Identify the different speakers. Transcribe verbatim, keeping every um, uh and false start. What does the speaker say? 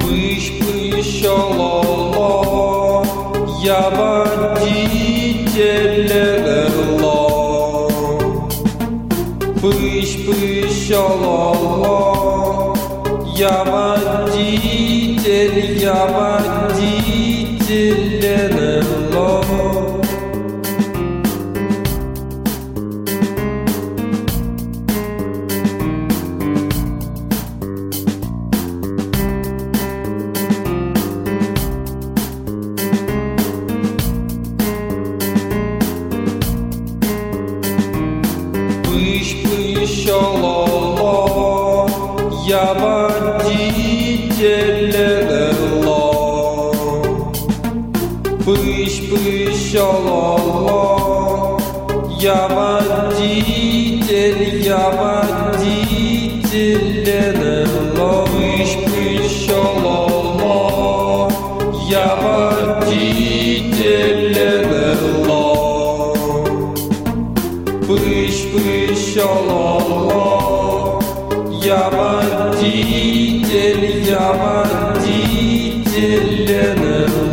Speaker 1: Пыщ, пыщ, ла-ла, я водитель, ла. Пыщ, пыщ, ла-ла, я водитель, я водитель, ла. Пыщ, пыщ, ла-ла, я водитель, ла. Пыщ, пыщ, ла-ла, я водитель, я водитель, ла. Пыщ, пыщ, ла-ла, я водитель, ла. Пыщ, пыщ, ла-ла, я водитель, я водитель,